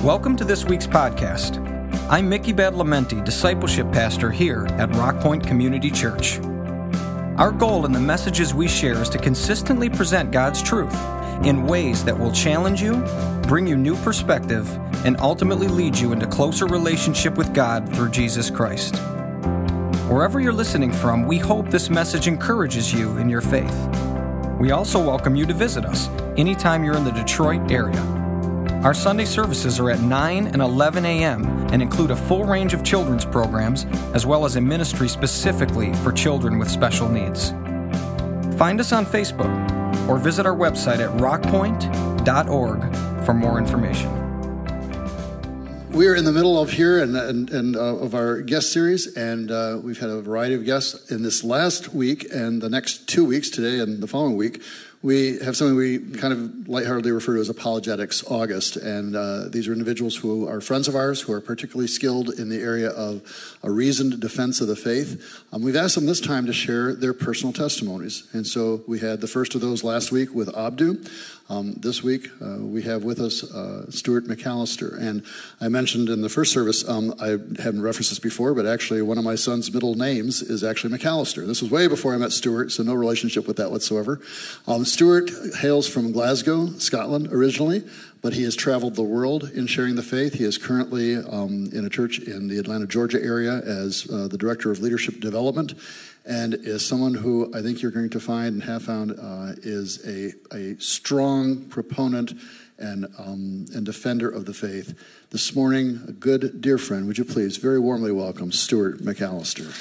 Welcome to this week's podcast. I'm Mickey Badalamenti, Discipleship Pastor here at Rock Point Community Church. Our goal in the messages we share is to consistently present God's truth in ways that will challenge you, bring you new perspective, and ultimately lead you into closer relationship with God through Jesus Christ. Wherever you're listening from, we hope this message encourages you in your faith. We also welcome you to visit us anytime you're in the Detroit area. Our Sunday services are at 9 and 11 a.m. and include a full range of children's programs, as well as a ministry specifically for children with special needs. Find us on Facebook or visit our website at rockpoint.org for more information. We're in the middle of here and of our guest series, and we've had a variety of guests in this last week and the next 2 weeks, today and the following week. We have something we kind of lightheartedly refer to as Apologetics August, and these are individuals who are friends of ours who are particularly skilled in the area of a reasoned defense of the faith. We've asked them this time to share their personal testimonies, and so we had the first of those last week with Abdu. This week we have with us Stuart McAllister, and I mentioned in the first service, I haven't referenced this before, but actually one of my son's middle names is actually McAllister. This was way before I met Stuart, so no relationship with that whatsoever. Stuart hails from Glasgow, Scotland originally, but he has traveled the world in sharing the faith. He is currently in a church in the Atlanta, Georgia area as the Director of Leadership Development, and is someone who I think you're going to find and have found is a strong proponent and defender of the faith. This morning, a good dear friend, would you please very warmly welcome Stuart McAllister.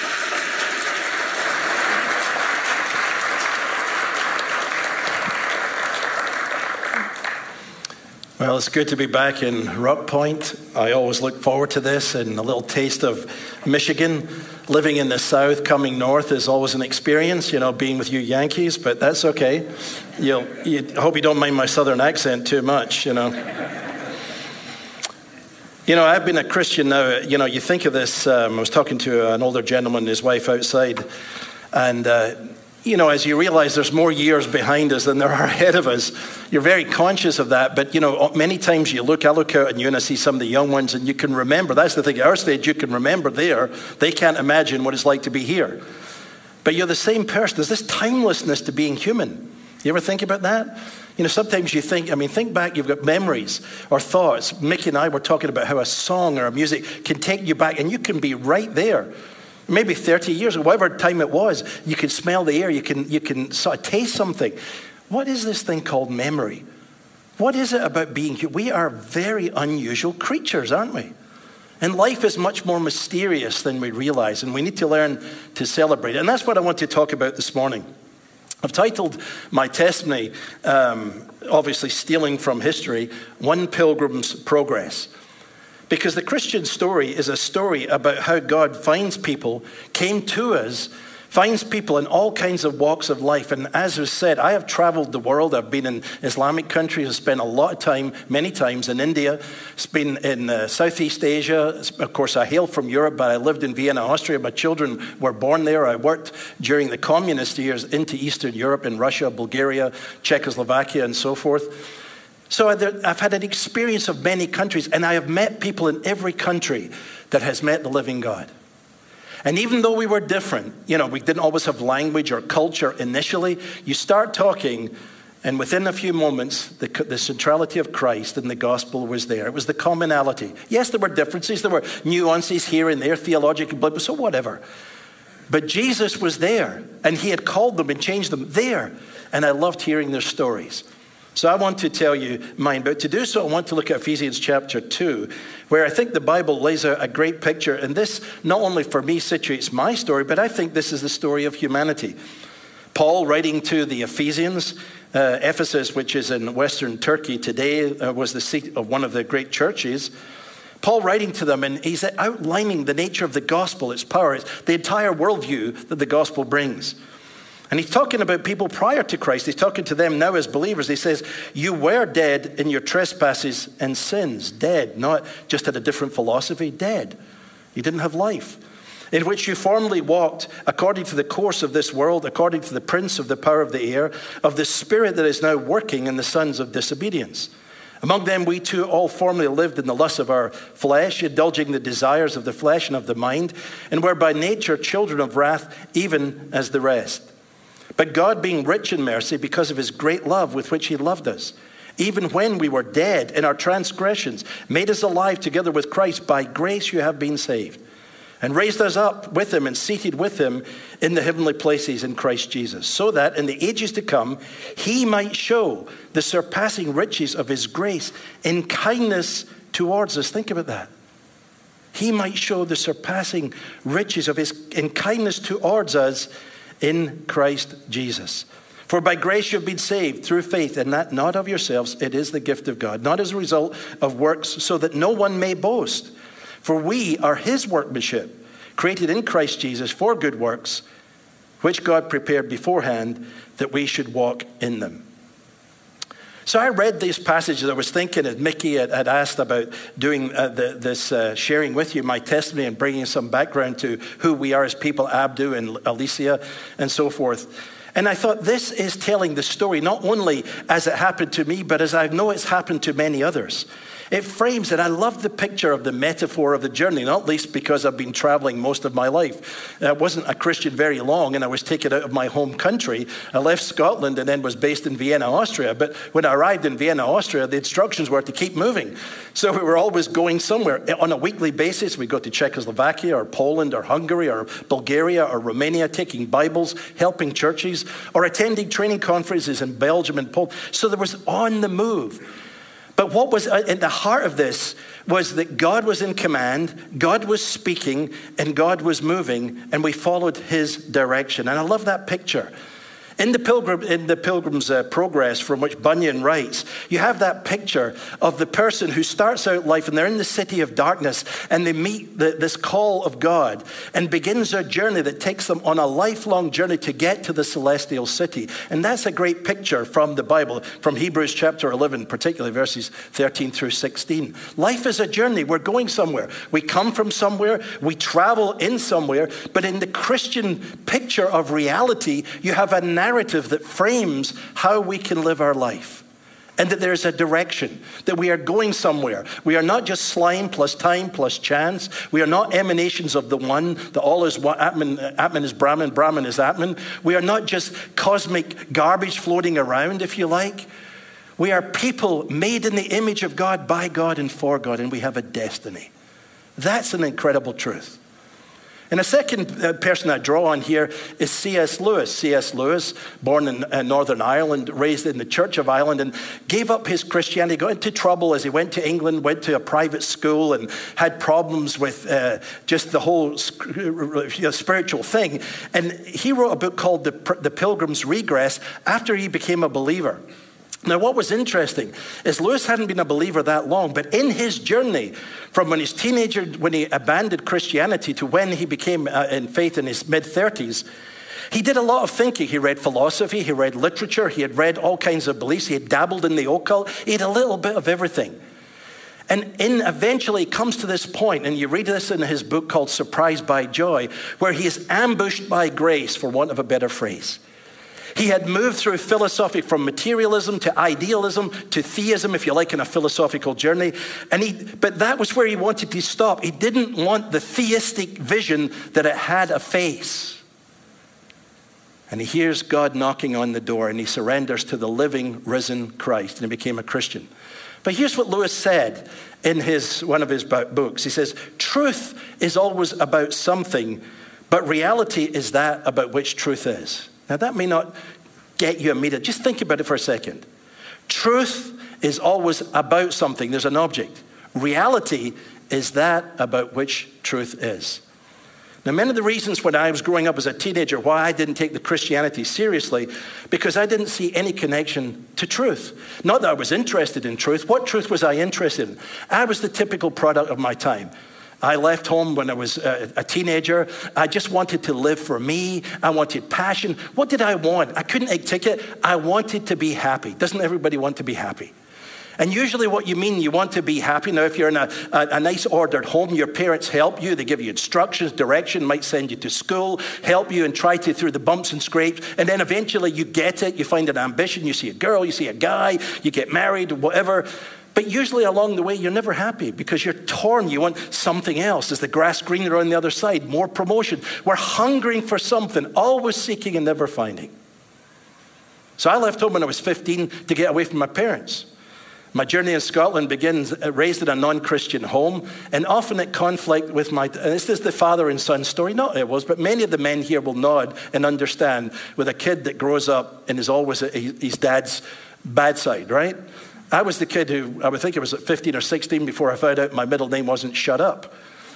Well, it's good to be back in Rock Point. I always look forward to this, and a little taste of Michigan. Living in the South, coming north is always an experience, being with you Yankees, but that's okay. I hope you don't mind my southern accent too much, I've been a Christian now. You think of this, I was talking to an older gentleman and his wife outside, and as you realize there's more years behind us than there are ahead of us, you're very conscious of that. But, many times I look out at you and I see some of the young ones and you can remember. That's the thing. At our stage, you can remember there. They can't imagine what it's like to be here. But you're the same person. There's this timelessness to being human. You ever think about that? Sometimes you think back, you've got memories or thoughts. Mickey and I were talking about how a song or a music can take you back and you can be right there. Maybe 30 years ago, whatever time it was, you can smell the air, you can sort of taste something. What is this thing called memory? What is it about being human? We are very unusual creatures, aren't we? And life is much more mysterious than we realize, and we need to learn to celebrate it. And that's what I want to talk about this morning. I've titled my testimony, obviously stealing from history, One Pilgrim's Progress. Because the Christian story is a story about how God finds people, came to us, finds people in all kinds of walks of life. And as was said, I have traveled the world. I've been in Islamic countries. I've spent a lot of time, many times in India. It's been in Southeast Asia. Of course, I hail from Europe, but I lived in Vienna, Austria. My children were born there. I worked during the communist years into Eastern Europe, in Russia, Bulgaria, Czechoslovakia, and so forth. So I've had an experience of many countries, and I have met people in every country that has met the living God. And even though we were different, we didn't always have language or culture initially, you start talking, and within a few moments, the centrality of Christ and the gospel was there. It was the commonality. Yes, there were differences, there were nuances here and there, theologically, but so whatever. But Jesus was there, and he had called them and changed them there, and I loved hearing their stories. So I want to tell you mine, but to do so, I want to look at Ephesians chapter 2, where I think the Bible lays out a great picture. And this, not only for me, situates my story, but I think this is the story of humanity. Paul, writing to the Ephesians, Ephesus, which is in Western Turkey today, was the seat of one of the great churches. Paul writing to them, and he's outlining the nature of the gospel, its power, the entire worldview that the gospel brings. And he's talking about people prior to Christ. He's talking to them now as believers. He says, you were dead in your trespasses and sins. Dead, not just had a different philosophy. Dead. You didn't have life. In which you formerly walked according to the course of this world, according to the prince of the power of the air, of the spirit that is now working in the sons of disobedience, Among them we too all formerly lived in the lusts of our flesh, indulging the desires of the flesh and of the mind, and were by nature children of wrath, even as the rest. But God, being rich in mercy, because of his great love with which he loved us, even when we were dead in our transgressions, made us alive together with Christ. By grace you have been saved, and raised us up with him and seated with him in the heavenly places in Christ Jesus, so that in the ages to come he might show the surpassing riches of his grace in kindness towards us. Think about that. He might show the surpassing riches of his in kindness towards us in Christ Jesus. For by grace you have been saved through faith, and that not of yourselves, it is the gift of God, not as a result of works, so that no one may boast. For we are his workmanship, created in Christ Jesus for good works, which God prepared beforehand that we should walk in them. So I read these passages. I was thinking, as Mickey had asked about doing this sharing with you my testimony and bringing some background to who we are as people, Abdu and Alicia and so forth. And I thought, this is telling the story not only as it happened to me, but as I know it's happened to many others. It frames it. I love the picture of the metaphor of the journey, not least because I've been traveling most of my life. I wasn't a Christian very long, and I was taken out of my home country. I left Scotland and then was based in Vienna, Austria. But when I arrived in Vienna, Austria, the instructions were to keep moving. So we were always going somewhere. On a weekly basis, we'd go to Czechoslovakia or Poland or Hungary or Bulgaria or Romania, taking Bibles, helping churches, or attending training conferences in Belgium and Poland. So there was on the move. But what was at the heart of this was that God was in command, God was speaking, and God was moving, and we followed his direction. And I love that picture. In the Pilgrim's Progress, from which Bunyan writes, you have that picture of the person who starts out life and they're in the city of darkness and they meet this call of God and begins a journey that takes them on a lifelong journey to get to the celestial city. And that's a great picture from the Bible, from Hebrews chapter 11, particularly verses 13 through 16. Life is a journey. We're going somewhere. We come from somewhere. We travel in somewhere. But in the Christian picture of reality, you have a narrative that frames how we can live our life, and that there's a direction, that we are going somewhere. We are not just slime plus time plus chance. We are not emanations of the one, that all is one, Atman is Brahman, Brahman is Atman. We are not just cosmic garbage floating around, if you like. We are people made in the image of God, by God, and for God, and we have a destiny. That's an incredible truth. And a second person I draw on here is C.S. Lewis. C.S. Lewis, born in Northern Ireland, raised in the Church of Ireland, and gave up his Christianity, got into trouble as he went to England, went to a private school, and had problems with just the whole spiritual thing. And he wrote a book called The Pilgrim's Regress after he became a believer. Now, what was interesting is Lewis hadn't been a believer that long, but in his journey from when he's teenager, when he abandoned Christianity, to when he became in faith in his mid-30s, he did a lot of thinking. He read philosophy, he read literature, he had read all kinds of beliefs, he had dabbled in the occult, he had a little bit of everything. And eventually he comes to this point, and you read this in his book called Surprised by Joy, where he is ambushed by grace, for want of a better phrase. He had moved through philosophy from materialism to idealism to theism, if you like, in a philosophical journey. But that was where he wanted to stop. He didn't want the theistic vision that it had a face. And he hears God knocking on the door, and he surrenders to the living, risen Christ, and he became a Christian. But here's what Lewis said in one of his books. He says, truth is always about something, but reality is that about which truth is. Now, that may not get you immediately. Just think about it for a second. Truth is always about something. There's an object. Reality is that about which truth is. Now, many of the reasons when I was growing up as a teenager why I didn't take the Christianity seriously, because I didn't see any connection to truth. Not that I was interested in truth. What truth was I interested in? I was the typical product of my time. I left home when I was a teenager. I just wanted to live for me. I wanted passion. What did I want? I couldn't egg ticket. I wanted to be happy. Doesn't everybody want to be happy? And usually what you mean, you want to be happy. Now, if you're in a nice ordered home, your parents help you. They give you instructions, direction, might send you to school, help you and try to through the bumps and scrapes. And then eventually you get it. You find an ambition. You see a girl, you see a guy, you get married, whatever. But usually along the way, you're never happy because you're torn. You want something else. Is the grass greener on the other side? More promotion. We're hungering for something, always seeking and never finding. So I left home when I was 15 to get away from my parents. My journey in Scotland begins raised in a non-Christian home, and often at conflict with and this is the father and son story. Not it was, but many of the men here will nod and understand with a kid that grows up and is always at his dad's bad side, right? I was the kid who, I would think it was at 15 or 16 before I found out my middle name wasn't Shut Up.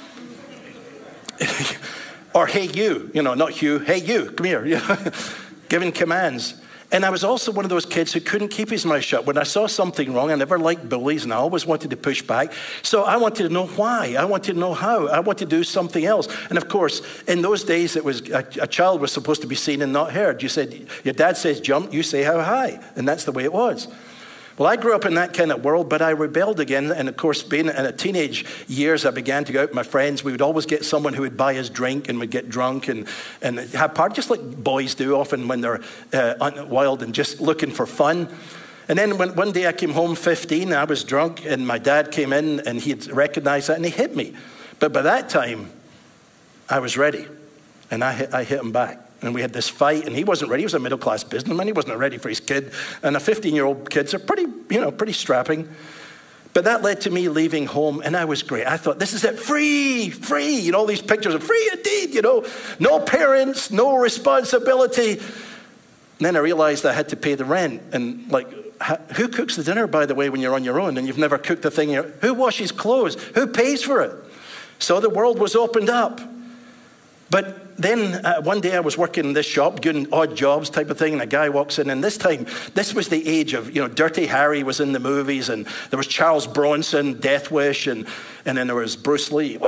Or hey you, not Hugh, hey you, come here, giving commands. And I was also one of those kids who couldn't keep his mouth shut. When I saw something wrong, I never liked bullies, and I always wanted to push back. So I wanted to know why. I wanted to know how. I wanted to do something else. And of course, in those days, it was a child was supposed to be seen and not heard. You said, your dad says jump, you say how high. And that's the way it was. Well, I grew up in that kind of world, but I rebelled again. And of course, being in a teenage years, I began to go out with my friends. We would always get someone who would buy us drink and we'd get drunk and have parties, just like boys do often when they're wild and just looking for fun. And then one day I came home 15, I was drunk, and my dad came in and he had recognized that and he hit me. But by that time, I was ready, and I hit him back. And we had this fight, and he wasn't ready. He was a middle-class businessman. He wasn't ready for his kid. And 15-year-old kids are pretty strapping. But that led to me leaving home, and I was great. I thought, this is it, free. All these pictures of free indeed, no parents, no responsibility. And then I realized I had to pay the rent. And who cooks the dinner, by the way, when you're on your own and you've never cooked a thing? Who washes clothes? Who pays for it? So the world was opened up. But then one day I was working in this shop, doing odd jobs type of thing, and a guy walks in, and this was the age of, Dirty Harry was in the movies, and there was Charles Bronson, Death Wish, and then there was Bruce Lee,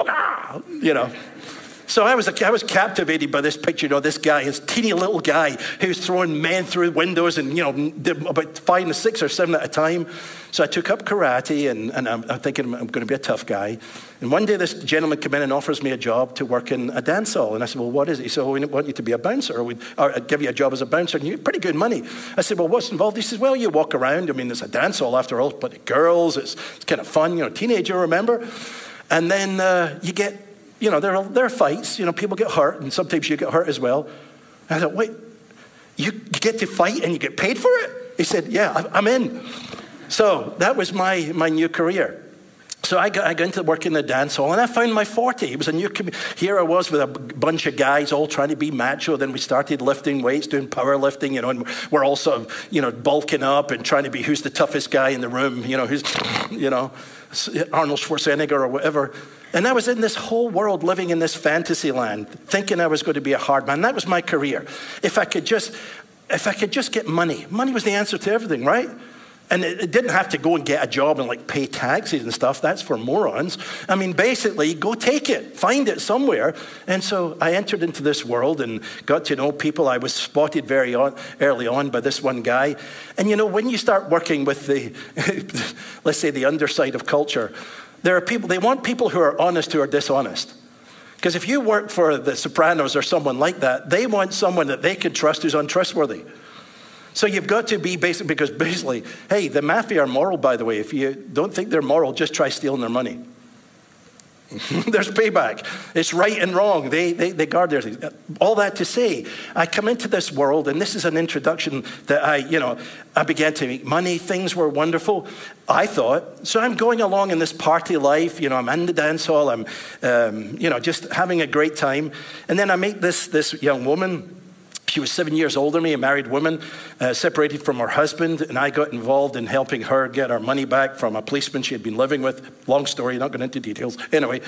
So I was captivated by this picture, this guy, this teeny little guy who's throwing men through windows and, about 5 or 6 or 7 at a time. So I took up karate, and I'm thinking I'm going to be a tough guy. And one day this gentleman came in and offers me a job to work in a dance hall. And I said, well, what is it? He said, we want you to be a bouncer, or I'd give you a job as a bouncer, and you get pretty good money. I said, well, what's involved? He says, well, you walk around. There's a dance hall after all, but girls, it's kind of fun, teenager, remember? And then you get, there are fights, people get hurt, and sometimes you get hurt as well. And I thought, wait, you get to fight and you get paid for it? He said, yeah, I'm in. So that was my new career. So I got into work in the dance hall, and I found my 40. It was a new here I was with a bunch of guys all trying to be macho. Then we started lifting weights, doing powerlifting, and we're also, bulking up and trying to be who's the toughest guy in the room, who's, Arnold Schwarzenegger or whatever. And I was in this whole world living in this fantasy land, thinking I was going to be a hard man. That was my career. If I could just get money. Money was the answer to everything, right? And it didn't have to go and get a job and pay taxes and stuff. That's for morons. Basically, go take it. Find it somewhere. And so I entered into this world and got to know people. I was spotted very early on by this one guy. And when you start working with the, let's say the underside of culture, there are people, they want people who are honest who are dishonest. Because if you work for the Sopranos or someone like that, they want someone that they can trust who's untrustworthy. So you've got to be because basically, hey, the mafia are moral, by the way. If you don't think they're moral, just try stealing their money. There's payback. It's right and wrong. They guard their things. All that to say, I come into this world, and this is an introduction that I began to make money. Things were wonderful, I thought. So I'm going along in this party life. I'm in the dance hall. I'm, just having a great time. And then I meet this young woman. She was 7 years older than me, a married woman, separated from her husband, and I got involved in helping her get her money back from a policeman she had been living with. Long story, not going into details. Anyway,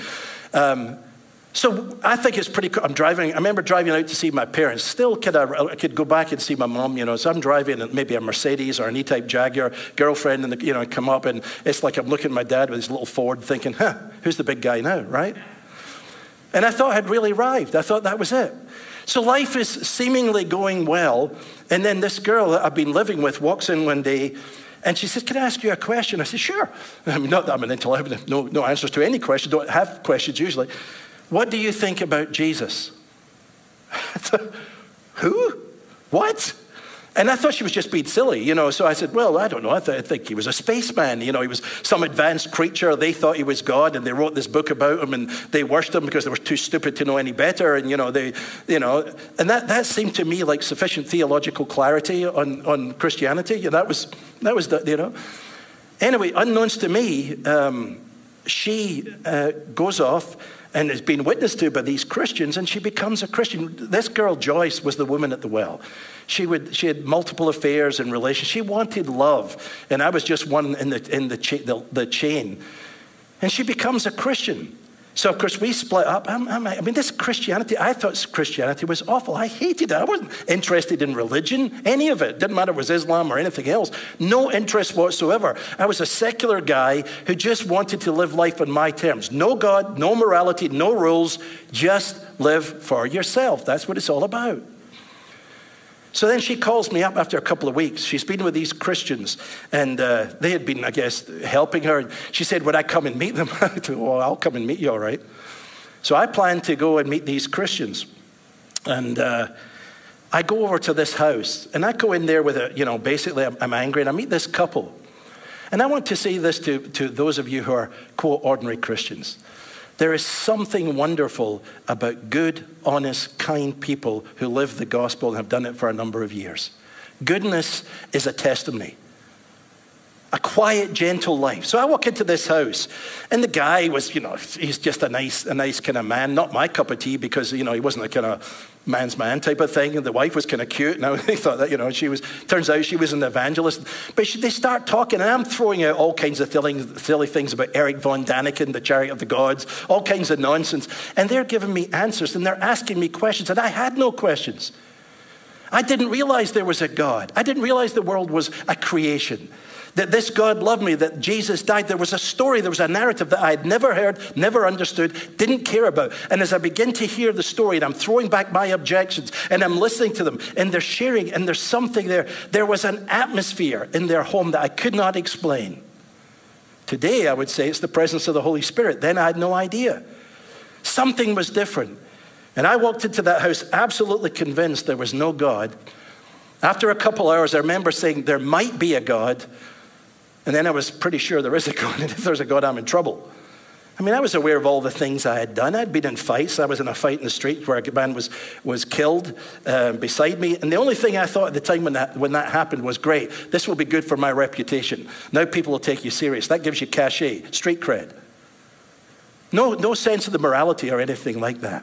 so I think it's pretty cool. I remember driving out to see my parents. Still, I could go back and see my mom, So I'm driving in maybe a Mercedes or an E-Type Jaguar, girlfriend, and come up, and it's like I'm looking at my dad with his little Ford thinking, who's the big guy now, right? And I thought I'd really arrived. I thought that was it. So life is seemingly going well, and then this girl that I've been living with walks in one day, And she says, can I ask you a question? I said, sure. I mean, not that I'm an intellectual, no answers to any question, don't have questions usually. What do you think about Jesus? I thought, who? What? And I thought she was just being silly, So I said, well, I don't know. I think he was a spaceman. He was some advanced creature. They thought he was God, and they wrote this book about him, and they worshipped him because they were too stupid to know any better. And, and that seemed to me like sufficient theological clarity on Christianity. That was Anyway, unbeknownst to me, she goes off and is being witnessed to by these Christians, and she becomes a Christian. This girl, Joyce, was the woman at the well. She had multiple affairs and relations. She wanted love, and I was just one in the chain. And she becomes a Christian. So, of course, we split up. This Christianity, I thought Christianity was awful. I hated it. I wasn't interested in religion, any of it. Didn't matter if it was Islam or anything else. No interest whatsoever. I was a secular guy who just wanted to live life on my terms. No God, no morality, no rules. Just live for yourself. That's what it's all about. So then she calls me up after a couple of weeks. She's been with these Christians, and they had been, I guess, helping her. She said, would I come and meet them? I thought, well, I'll come and meet you, all right. So I planned to go and meet these Christians. And I go over to this house, and I go in there with basically I'm angry, and I meet this couple. And I want to say this to those of you who are, quote, ordinary Christians. There is something wonderful about good, honest, kind people who live the gospel and have done it for a number of years. Goodness is a testimony. A quiet, gentle life. So I walk into this house, and the guy was, he's just a nice kind of man. Not my cup of tea because, he wasn't a kind of man's man type of thing. And the wife was kind of cute. And I thought that, turns out she was an evangelist. But they start talking, and I'm throwing out all kinds of silly things about Eric von Daniken, the Chariot of the Gods, all kinds of nonsense. And they're giving me answers, and they're asking me questions, and I had no questions. I didn't realize there was a God. I didn't realize the world was a creation. That this God loved me, that Jesus died. There was a story, there was a narrative that I had never heard, never understood, didn't care about. And as I begin to hear the story, and I'm throwing back my objections, and I'm listening to them, and they're sharing, and there's something there. There was an atmosphere in their home that I could not explain. Today, I would say it's the presence of the Holy Spirit. Then I had no idea. Something was different. And I walked into that house absolutely convinced there was no God. After a couple hours, I remember saying, there might be a God. And then I was pretty sure there is a God, and if there's a God, I'm in trouble. I was aware of all the things I had done. I'd been in fights. I was in a fight in the street where a man was killed beside me. And the only thing I thought at the time when that happened was, great, this will be good for my reputation. Now people will take you serious. That gives you cachet, street cred. No sense of the morality or anything like that.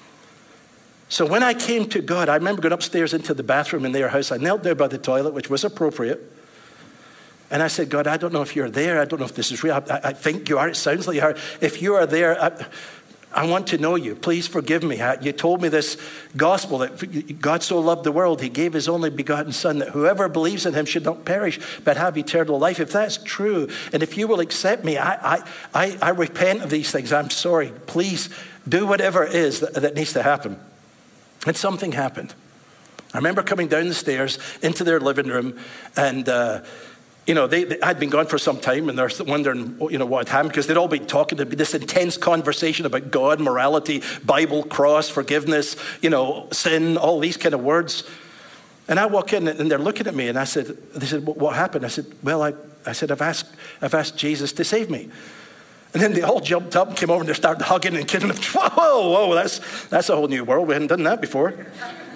So when I came to God, I remember going upstairs into the bathroom in their house. I knelt there by the toilet, which was appropriate. And I said, God, I don't know if you're there. I don't know if this is real. I think you are. It sounds like you are. If you are there, I want to know you. Please forgive me. You told me this gospel that God so loved the world, he gave his only begotten son, that whoever believes in him should not perish, but have eternal life. If that's true, and if you will accept me, I repent of these things. I'm sorry. Please do whatever it is that needs to happen. And something happened. I remember coming down the stairs into their living room, and they had been gone for some time, and they're wondering, what had happened, because they'd all been talking. There'd be this intense conversation about God, morality, Bible, cross, forgiveness, sin, all these kind of words. And I walk in, and they're looking at me, and they said, what happened? I said, well, I've asked Jesus to save me. And then they all jumped up and came over, and they started hugging and kissing. Whoa, that's a whole new world. We hadn't done that before.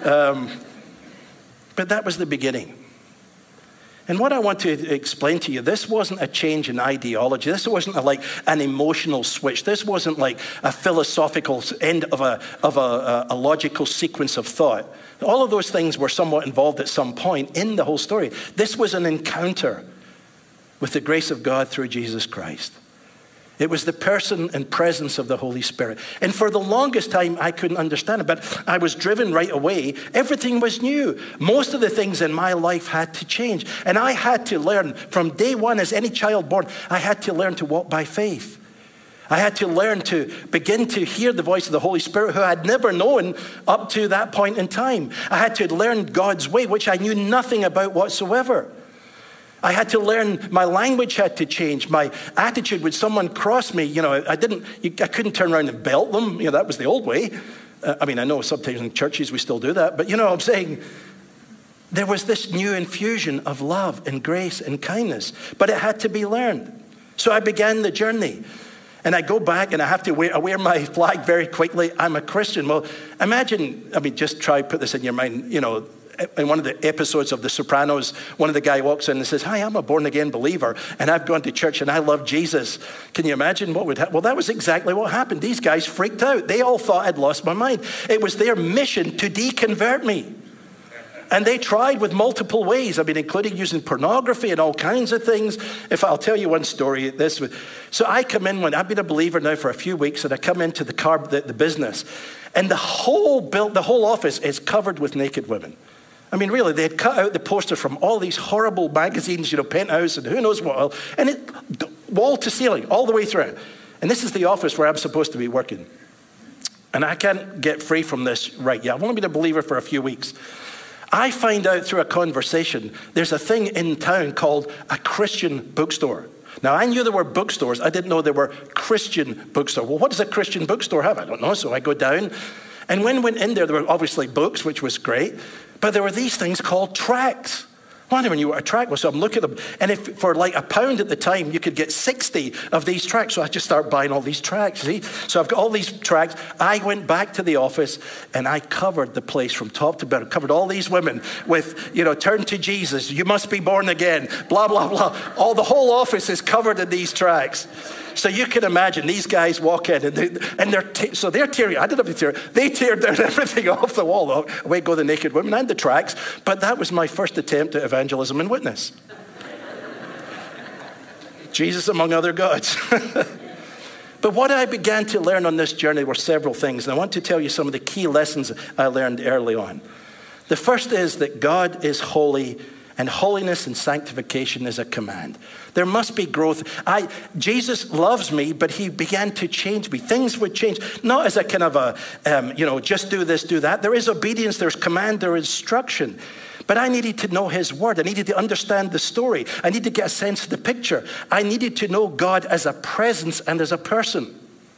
But that was the beginning. And what I want to explain to you, this wasn't a change in ideology. This wasn't an emotional switch. This wasn't like a philosophical end of a logical sequence of thought. All of those things were somewhat involved at some point in the whole story. This was an encounter with the grace of God through Jesus Christ. It was the person and presence of the Holy Spirit. And for the longest time, I couldn't understand it, but I was driven right away. Everything was new. Most of the things in my life had to change. And I had to learn from day one, as any child born, I had to learn to walk by faith. I had to learn to begin to hear the voice of the Holy Spirit, who I had never known up to that point in time. I had to learn God's way, which I knew nothing about whatsoever. I had to learn, my language had to change. My attitude when someone crossed me, I couldn't turn around and belt them. That was the old way. I know sometimes in churches we still do that, but I'm saying there was this new infusion of love and grace and kindness, but it had to be learned. So I began the journey. And I go back and I wear my flag very quickly. I'm a Christian. Well, imagine, just try put this in your mind, in one of the episodes of The Sopranos, one of the guy walks in and says, "Hi, I'm a born-again believer, and I've gone to church, and I love Jesus." Can you imagine what would happen? Well, that was exactly what happened. These guys freaked out. They all thought I'd lost my mind. It was their mission to deconvert me. And they tried with multiple ways, including using pornography and all kinds of things. If I'll tell you one story, so I come in when I've been a believer now for a few weeks, and I come into the business, and the whole office is covered with naked women. Really, they had cut out the poster from all these horrible magazines, Penthouse and who knows what else, and it wall to ceiling, all the way through. And this is the office where I'm supposed to be working. And I can't get free from this right yet. I've only been a believer for a few weeks. I find out through a conversation, there's a thing in town called a Christian bookstore. Now, I knew there were bookstores. I didn't know there were Christian bookstores. Well, what does a Christian bookstore have? I don't know. So I go down. And when I went in there were obviously books, which was great. But there were these things called tracts. Well, I never knew what a tract was, so I'm looking at them. And if for like £1 at the time, you could get 60 of these tracts. So I just start buying all these tracts, see? So I've got all these tracts. I went back to the office, and I covered the place from top to bottom. Covered all these women with, turn to Jesus. You must be born again. Blah, blah, blah. The whole office is covered in these tracts. So you can imagine these guys walk in, and they're tearing. I didn't have to tear. They teared down everything off the wall. Away go the naked women and the tracts. But that was my first attempt at evangelism and witness. Jesus among other gods. But what I began to learn on this journey were several things. And I want to tell you some of the key lessons I learned early on. The first is that God is holy, and holiness and sanctification is a command. There must be growth. Jesus loves me, but he began to change me. Things would change, not as a kind of just do this, do that. There is obedience, there's command, there is instruction. But I needed to know his word. I needed to understand the story. I needed to get a sense of the picture. I needed to know God as a presence and as a person.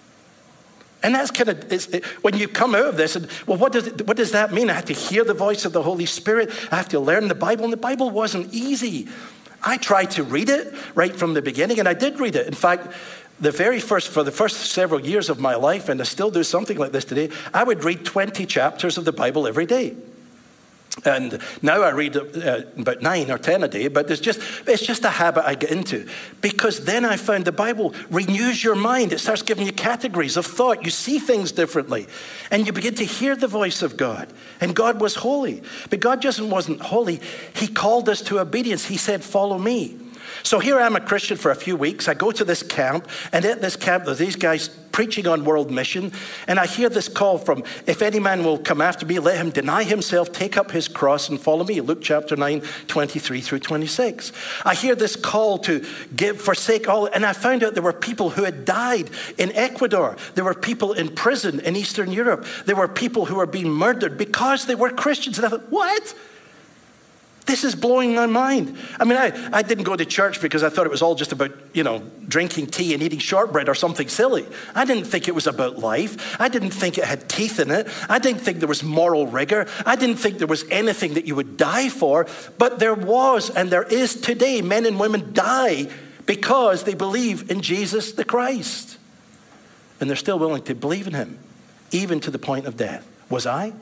And that's when you come out of this, and what does that mean? I had to hear the voice of the Holy Spirit. I have to learn the Bible, and the Bible wasn't easy. I tried to read it right from the beginning, and I did read it. In fact, for the first several years of my life, and I still do something like this today, I would read 20 chapters of the Bible every day. And now I read about 9 or 10 a day, but it's just a habit I get into. Because then I found the Bible renews your mind. It starts giving you categories of thought. You see things differently. And you begin to hear the voice of God. And God was holy. But God just wasn't holy. He called us to obedience. He said, "Follow me." So here I am, a Christian for a few weeks. I go to this camp, and at this camp, there's these guys preaching on world mission, and I hear this call from, "If any man will come after me, let him deny himself, take up his cross, and follow me." Luke chapter 9, 23 through 26. I hear this call to forsake all, and I found out there were people who had died in Ecuador. There were people in prison in Eastern Europe. There were people who were being murdered because they were Christians. And I thought, what? This is blowing my mind. I didn't go to church because I thought it was all just about, drinking tea and eating shortbread or something silly. I didn't think it was about life. I didn't think it had teeth in it. I didn't think there was moral rigor. I didn't think there was anything that you would die for. But there was, and there is today, men and women die because they believe in Jesus the Christ. And they're still willing to believe in him, even to the point of death. Was I?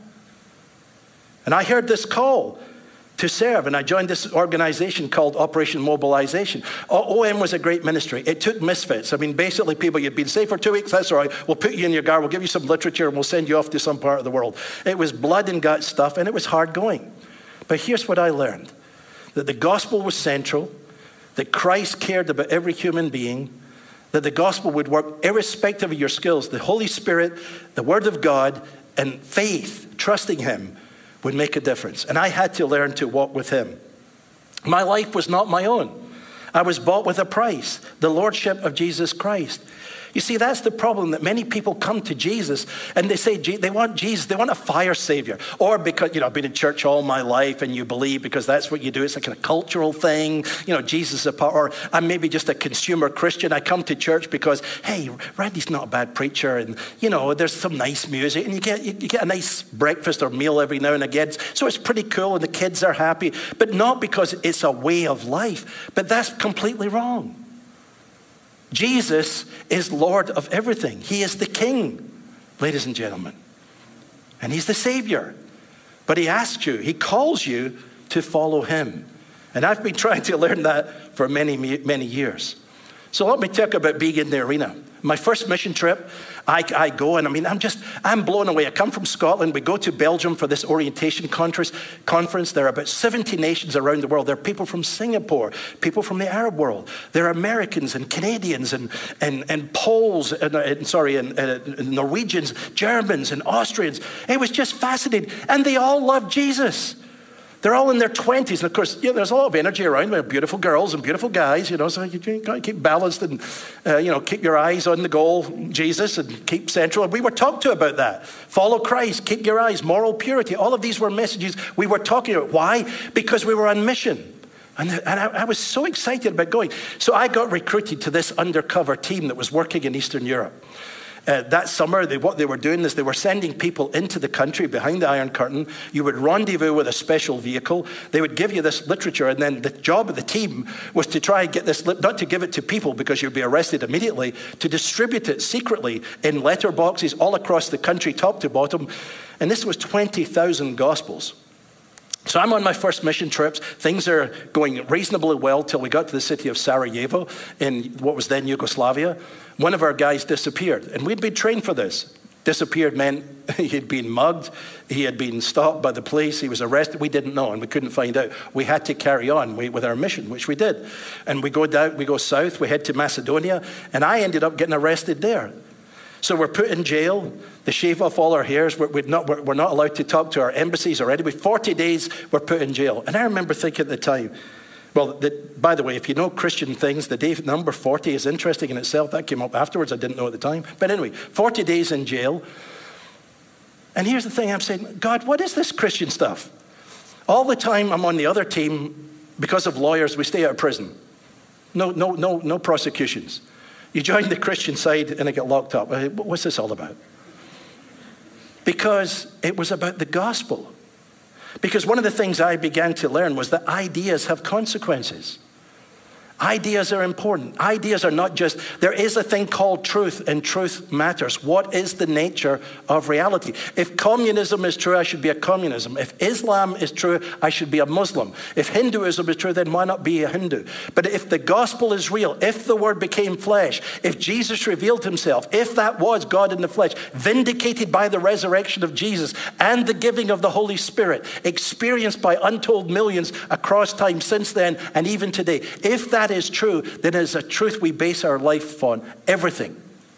And I heard this call to serve, and I joined this organization called Operation Mobilization. OM was a great ministry. It took misfits. Basically people, you'd been safe for 2 weeks, that's all right. We'll put you in your car, we'll give you some literature, and we'll send you off to some part of the world. It was blood and gut stuff, and it was hard going. But here's what I learned. That the gospel was central, that Christ cared about every human being, that the gospel would work irrespective of your skills. The Holy Spirit, the Word of God, and faith, trusting him, would make a difference. And I had to learn to walk with him. My life was not my own. I was bought with a price, the lordship of Jesus Christ. You see, that's the problem, that many people come to Jesus and they say they want Jesus, they want a fire savior. Or because, I've been in church all my life and you believe because that's what you do. It's like a cultural thing. Jesus is a part, or I'm maybe just a consumer Christian. I come to church because, hey, Randy's not a bad preacher and, there's some nice music and you get a nice breakfast or meal every now and again. So it's pretty cool and the kids are happy, but not because it's a way of life. But that's completely wrong. Jesus is Lord of everything. He is the King, ladies and gentlemen. And he's the Savior. But he asks you, he calls you to follow him. And I've been trying to learn that for many, many years. So let me talk about being in the arena. My first mission trip, I go and I'm blown away. I come from Scotland. We go to Belgium for this orientation conference. There are about 70 nations around the world. There are people from Singapore, people from the Arab world. There are Americans and Canadians and Poles, and Norwegians, Germans and Austrians. It was just fascinating. And they all love Jesus. They're all in their 20s. And of course, there's a lot of energy around. We have beautiful girls and beautiful guys, so you got to keep balanced and, keep your eyes on the goal, Jesus, and keep central. And we were talked to about that. Follow Christ, keep your eyes, moral purity. All of these were messages we were talking about. Why? Because we were on mission. And I was so excited about going. So I got recruited to this undercover team that was working in Eastern Europe. That summer, what they were doing is they were sending people into the country behind the Iron Curtain. You would rendezvous with a special vehicle. They would give you this literature, and then the job of the team was to try and get this, not to give it to people because you'd be arrested immediately, to distribute it secretly in letter boxes all across the country, top to bottom. And this was 20,000 gospels. So I'm on my first mission trips. Things are going reasonably well till we got to the city of Sarajevo in what was then Yugoslavia. One of our guys disappeared, and we'd been trained for this. Disappeared meant he'd been mugged, he had been stopped by the police, he was arrested. We didn't know, and we couldn't find out. We had to carry on with our mission, which we did. And we go south, we head to Macedonia, and I ended up getting arrested there. So we're put in jail. They shave off all our hairs. We're not allowed to talk to our embassies or anybody. 40 days we're put in jail. And I remember thinking at the time, by the way, if you know Christian things, the day number 40 is interesting in itself. That came up afterwards. I didn't know at the time. But anyway, 40 days in jail. And here's the thing. I'm saying, God, what is this Christian stuff? All the time I'm on the other team, because of lawyers, we stay out of prison. No prosecutions. You join the Christian side and I get locked up. What's this all about? Because it was about the gospel. Because one of the things I began to learn was that ideas have consequences. Ideas are important. Ideas are not just, there is a thing called truth, and truth matters. What is the nature of reality? If communism is true, I should be a communism. If Islam is true, I should be a Muslim. If Hinduism is true, then why not be a Hindu? But if the gospel is real, if the word became flesh, if Jesus revealed himself, if that was God in the flesh, vindicated by the resurrection of Jesus and the giving of the Holy Spirit, experienced by untold millions across time since then and even today, if that is true, then it is a truth we base our life on. Everything.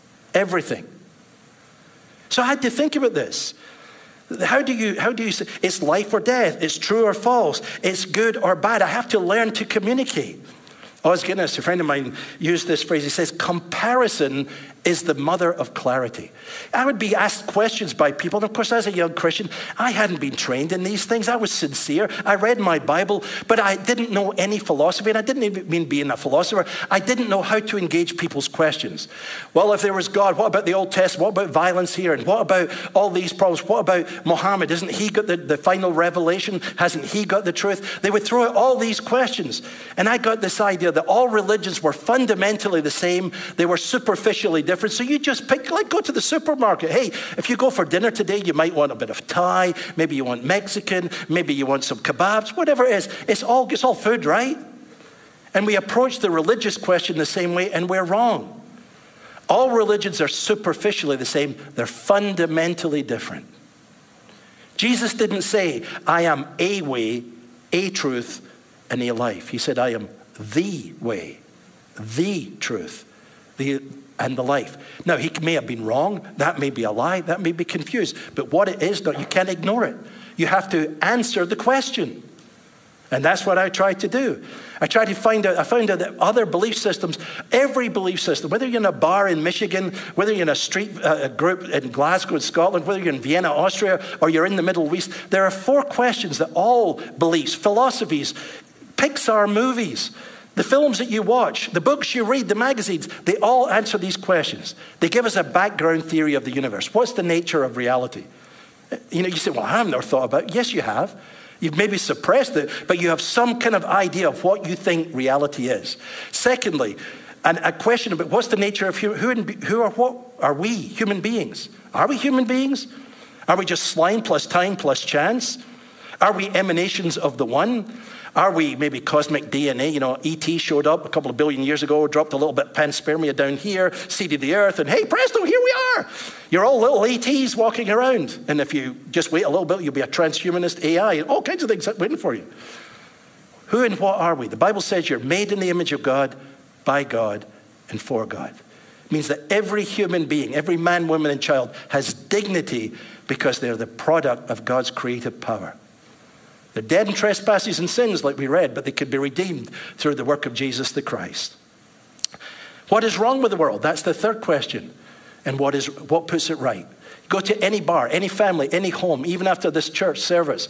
So I had to think about this. How do you say it's life or death? It's true or false? It's good or bad? I have to learn to communicate. Os Guinness, a friend of mine, used this phrase. He says, comparison is the mother of clarity. I would be asked questions by people, and of course, as a young Christian, I hadn't been trained in these things. I was sincere. I read my Bible, but I didn't know any philosophy, and I didn't even mean being a philosopher. I didn't know how to engage people's questions. Well, if there was God, what about the Old Testament? What about violence here? And what about all these problems? What about Muhammad? Isn't he got the final revelation? Hasn't he got the truth? They would throw out all these questions, and I got this idea that all religions were fundamentally the same. They were superficially different. So you just pick, go to the supermarket. Hey, if you go for dinner today, you might want a bit of Thai. Maybe you want Mexican. Maybe you want some kebabs. Whatever it is, it's all food, right? And we approach the religious question the same way, and we're wrong. All religions are superficially the same. They're fundamentally different. Jesus didn't say, I am a way, a truth, and a life. He said, I am the way, the truth, and the life. Now, he may have been wrong. That may be a lie. That may be confused. But what it is, you can't ignore it. You have to answer the question. And that's what I tried to do. I found out that other belief systems, every belief system, whether you're in a bar in Michigan, whether you're in a street group in Glasgow, Scotland, whether you're in Vienna, Austria, or you're in the Middle East, there are 4 questions that all beliefs, philosophies, Pixar movies, the films that you watch, the books you read, the magazines, they all answer these questions. They give us a background theory of the universe. What's the nature of reality? You say, well, I've never thought about it. Yes, you have. You've maybe suppressed it, but you have some kind of idea of what you think reality is. Secondly, a question about what's the nature of what are we human beings? Are we human beings? Are we just slime plus time plus chance? Are we emanations of the one? Are we maybe cosmic DNA? E.T. showed up a couple of billion years ago, dropped a little bit of panspermia down here, seeded the earth, and hey, presto, here we are. You're all little E.T.s walking around. And if you just wait a little bit, you'll be a transhumanist AI and all kinds of things waiting for you. Who and what are we? The Bible says you're made in the image of God, by God, and for God. It means that every human being, every man, woman, and child has dignity because they're the product of God's creative power. They're dead in trespasses and sins, like we read, but they could be redeemed through the work of Jesus the Christ. What is wrong with the world? That's the third question. And what puts it right? Go to any bar, any family, any home, even after this church service.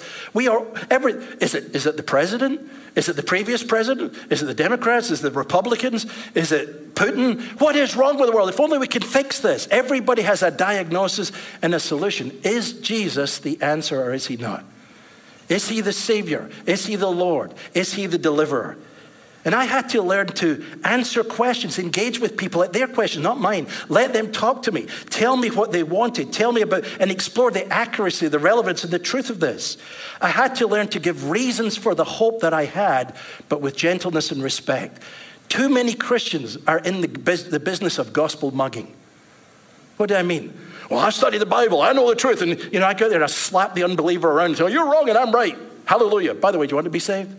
Is it the president? Is it the previous president? Is it the Democrats? Is it the Republicans? Is it Putin? What is wrong with the world? If only we can fix this. Everybody has a diagnosis and a solution. Is Jesus the answer or is he not? Is he the Savior? Is he the Lord? Is he the deliverer? And I had to learn to answer questions, engage with people at their questions, not mine. Let them talk to me. Tell me what they wanted. Tell me about and explore the accuracy, the relevance, and the truth of this. I had to learn to give reasons for the hope that I had, but with gentleness and respect. Too many Christians are in the business of gospel mugging. What do I mean? Well, I study the Bible. I know the truth. And, I go there and I slap the unbeliever around and say, you're wrong and I'm right. Hallelujah. By the way, do you want to be saved?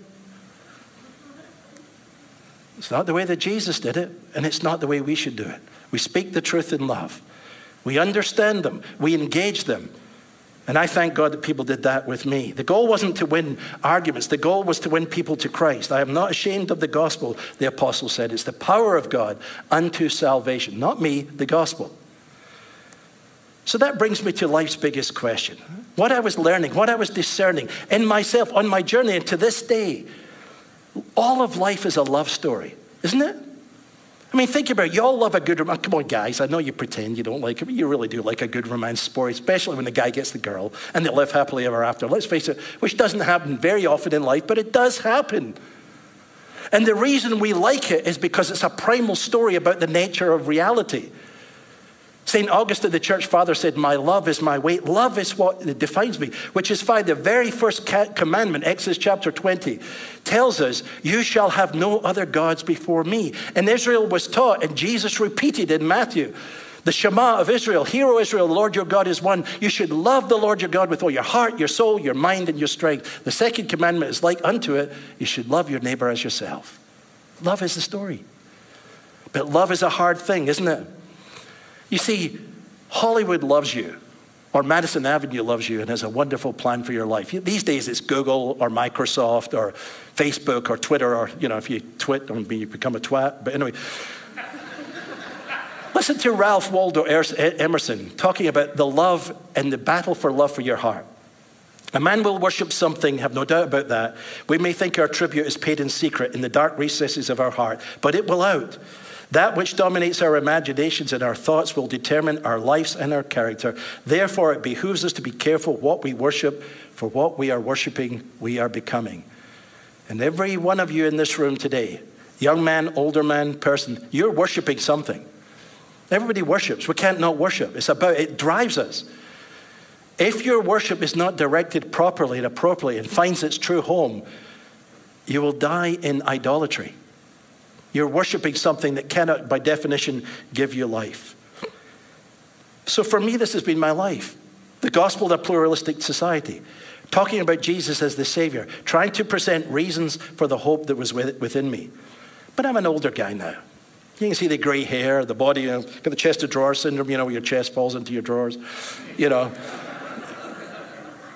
It's not the way that Jesus did it, and it's not the way we should do it. We speak the truth in love. We understand them. We engage them. And I thank God that people did that with me. The goal wasn't to win arguments. The goal was to win people to Christ. I am not ashamed of the gospel, the apostle said. It's the power of God unto salvation. Not me, the gospel. So that brings me to life's biggest question. What I was learning, what I was discerning in myself on my journey, and to this day, all of life is a love story, isn't it? I mean, think about it. You all love a good romance. Come on, guys. I know you pretend you don't like it, but you really do like a good romance story, especially when the guy gets the girl and they live happily ever after. Let's face it, which doesn't happen very often in life, but it does happen. And the reason we like it is because it's a primal story about the nature of reality. St. Augustine, the church father, said, my love is my weight. Love is what defines me, which is why the very first commandment, Exodus chapter 20, tells us, you shall have no other gods before me. And Israel was taught, and Jesus repeated in Matthew, the Shema of Israel, hear, O Israel, the Lord your God is one. You should love the Lord your God with all your heart, your soul, your mind, and your strength. The second commandment is like unto it, you should love your neighbor as yourself. Love is the story. But love is a hard thing, isn't it? You see, Hollywood loves you, or Madison Avenue loves you and has a wonderful plan for your life. These days it's Google or Microsoft or Facebook or Twitter, or, if you twit, you become a twat. But anyway, listen to Ralph Waldo Emerson talking about the love and the battle for love for your heart. A man will worship something, have no doubt about that. We may think our tribute is paid in secret in the dark recesses of our heart, but it will out. That which dominates our imaginations and our thoughts will determine our lives and our character. Therefore, it behooves us to be careful what we worship, for what we are worshiping, we are becoming. And every one of you in this room today, young man, older man, person, you're worshiping something. Everybody worships. We can't not worship. It drives us. If your worship is not directed properly and appropriately and finds its true home, you will die in idolatry. You're worshiping something that cannot, by definition, give you life. So for me, this has been my life. The gospel in a pluralistic society. Talking about Jesus as the Savior. Trying to present reasons for the hope that was within me. But I'm an older guy now. You can see the gray hair, the body, got the chest of drawers syndrome, where your chest falls into your drawers.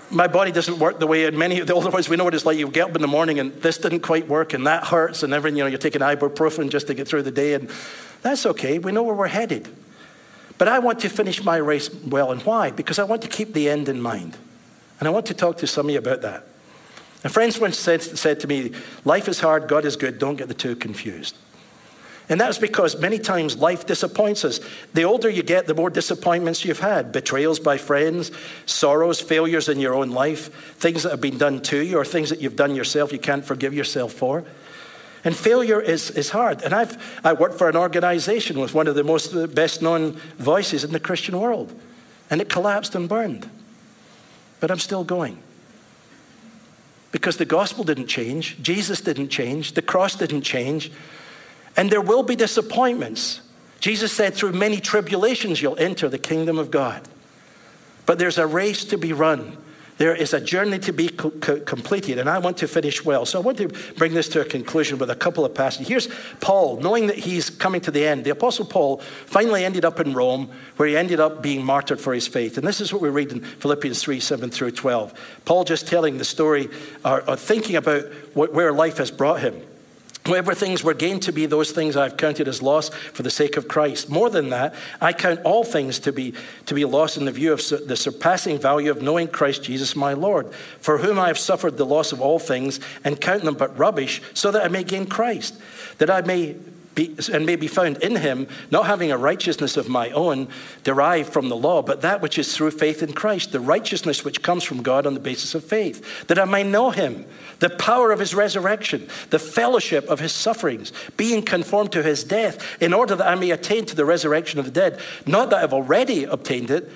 my body doesn't work the way, and many of the older ones, we know what it's like. You get up in the morning and this didn't quite work and that hurts and everything, you're taking ibuprofen just to get through the day, and that's okay. We know where we're headed. But I want to finish my race well, and why? Because I want to keep the end in mind. And I want to talk to some of you about that. And friends once said to me, life is hard, God is good, don't get the two confused. And that's because many times life disappoints us. The older you get, the more disappointments you've had. Betrayals by friends, sorrows, failures in your own life, things that have been done to you or things that you've done yourself you can't forgive yourself for. And failure is hard. And I worked for an organization with one of the most best-known voices in the Christian world. And it collapsed and burned. But I'm still going. Because the gospel didn't change. Jesus didn't change. The cross didn't change. And there will be disappointments. Jesus said, through many tribulations, you'll enter the kingdom of God. But there's a race to be run. There is a journey to be completed, and I want to finish well. So I want to bring this to a conclusion with a couple of passages. Here's Paul, knowing that he's coming to the end. The Apostle Paul finally ended up in Rome, where he ended up being martyred for his faith. And this is what we read in Philippians 3, 7 through 12. Paul just telling the story, or thinking about where life has brought him. Whatever things were gained to be, those things I've counted as loss for the sake of Christ. More than that, I count all things to be lost in the view of the surpassing value of knowing Christ Jesus my Lord, for whom I have suffered the loss of all things, and count them but rubbish, so that I may gain Christ, that I may be found in him, not having a righteousness of my own derived from the law, but that which is through faith in Christ, the righteousness which comes from God on the basis of faith, that I may know him, the power of his resurrection, the fellowship of his sufferings, being conformed to his death, in order that I may attain to the resurrection of the dead. Not that I've already obtained it,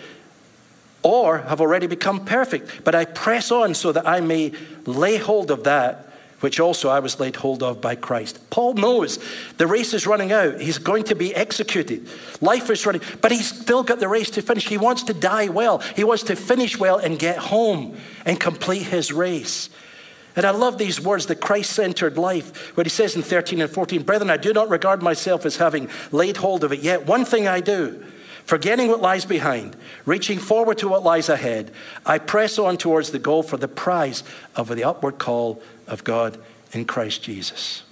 or have already become perfect, but I press on so that I may lay hold of that which also I was laid hold of by Christ. Paul knows the race is running out. He's going to be executed. Life is running, but he's still got the race to finish. He wants to die well. He wants to finish well and get home and complete his race. And I love these words, the Christ-centered life, where he says in 13 and 14, brethren, I do not regard myself as having laid hold of it yet. One thing I do, forgetting what lies behind, reaching forward to what lies ahead, I press on towards the goal for the prize of the upward call of God in Christ Jesus.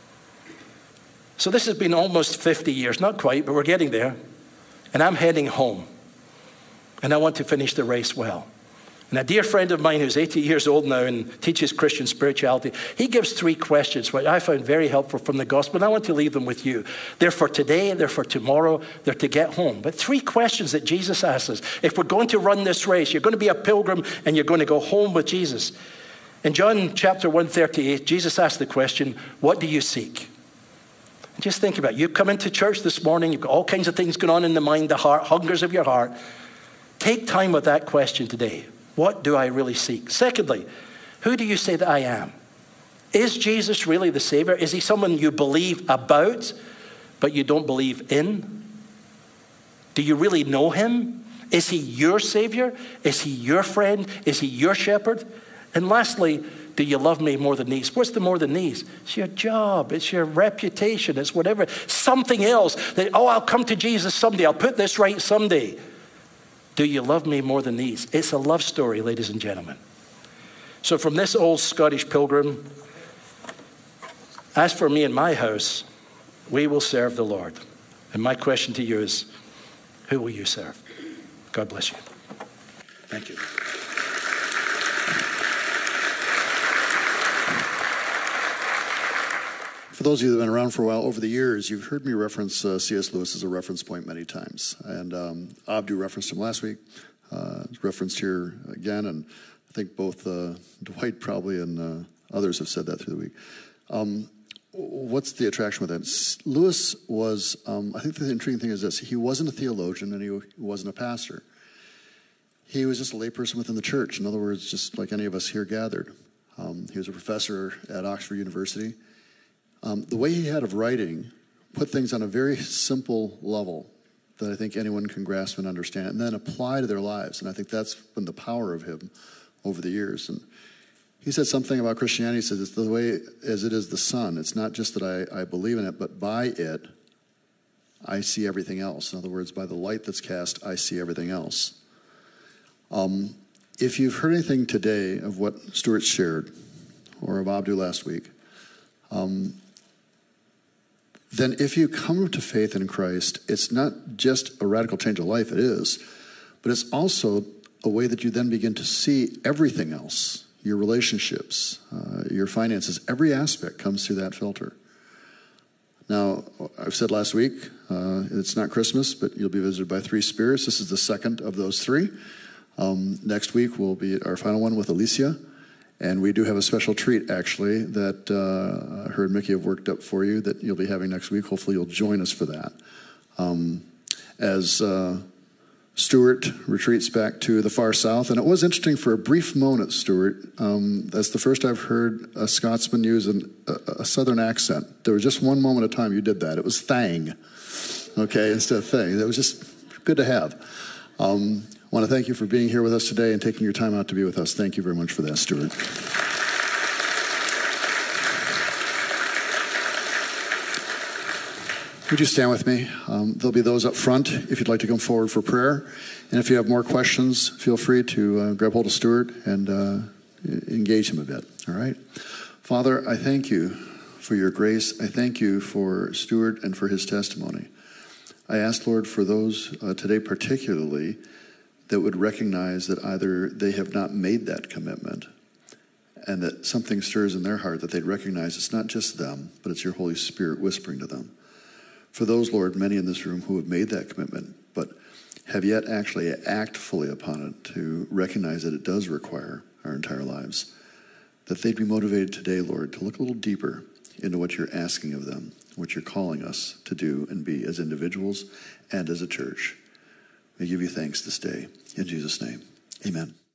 So this has been almost 50 years, not quite, but we're getting there. And I'm heading home. And I want to finish the race well. And a dear friend of mine who's 80 years old now and teaches Christian spirituality, he gives 3 questions, which I found very helpful from the gospel, and I want to leave them with you. They're for today, they're for tomorrow, they're to get home. But 3 questions that Jesus asks us. If we're going to run this race, you're going to be a pilgrim and you're going to go home with Jesus. In John chapter 1:38, Jesus asked the question, what do you seek? Just think about it. You come into church this morning, you've got all kinds of things going on in the mind, the heart, hungers of your heart. Take time with that question today. What do I really seek? Secondly, who do you say that I am? Is Jesus really the Savior? Is he someone you believe about, but you don't believe in? Do you really know him? Is he your Savior? Is he your friend? Is he your shepherd? And lastly, do you love me more than these? What's the more than these? It's your job. It's your reputation. It's whatever. Something else that, I'll come to Jesus someday. I'll put this right someday. Do you love me more than these? It's a love story, ladies and gentlemen. So from this old Scottish pilgrim, as for me and my house, we will serve the Lord. And my question to you is, who will you serve? God bless you. Thank you. For those of you that have been around for a while, over the years, you've heard me reference C.S. Lewis as a reference point many times. And Abdu referenced him last week, referenced here again, and I think both Dwight probably and others have said that through the week. What's the attraction with that? Lewis was, I think the intriguing thing is this, he wasn't a theologian and he wasn't a pastor. He was just a layperson within the church. In other words, just like any of us here gathered. He was a professor at Oxford University. The way he had of writing put things on a very simple level that I think anyone can grasp and understand and then apply to their lives. And I think that's been the power of him over the years. And he said something about Christianity. He says, it's the way as it is the sun. It's not just that I believe in it, but by it, I see everything else. In other words, by the light that's cast, I see everything else. if you've heard anything today of what Stuart shared, or of Abdu last week, then if you come to faith in Christ, it's not just a radical change of life, it is, but it's also a way that you then begin to see everything else, your relationships, your finances, every aspect comes through that filter. Now, I've said last week, it's not Christmas, but you'll be visited by 3 spirits. This is the second of those 3. Next week will be our final one with Alicia. And we do have a special treat, actually, that her and Mickey have worked up for you that you'll be having next week. Hopefully you'll join us for that. As Stuart retreats back to the far south, and it was interesting for a brief moment, Stuart, that's the first I've heard a Scotsman use a southern accent. There was just one moment of time you did that. It was thang, okay, instead of thing. That was just good to have. I want to thank you for being here with us today and taking your time out to be with us. Thank you very much for that, Stuart. Would you stand with me? There'll be those up front if you'd like to come forward for prayer. And if you have more questions, feel free to grab hold of Stuart and engage him a bit, all right? Father, I thank you for your grace. I thank you for Stuart and for his testimony. I ask, Lord, for those today particularly that would recognize that either they have not made that commitment and that something stirs in their heart that they'd recognize it's not just them, but it's your Holy Spirit whispering to them. For those, Lord, many in this room who have made that commitment, but have yet actually act fully upon it to recognize that it does require our entire lives, that they'd be motivated today, Lord, to look a little deeper into what you're asking of them, what you're calling us to do and be as individuals and as a church. We give you thanks this day. In Jesus' name, amen.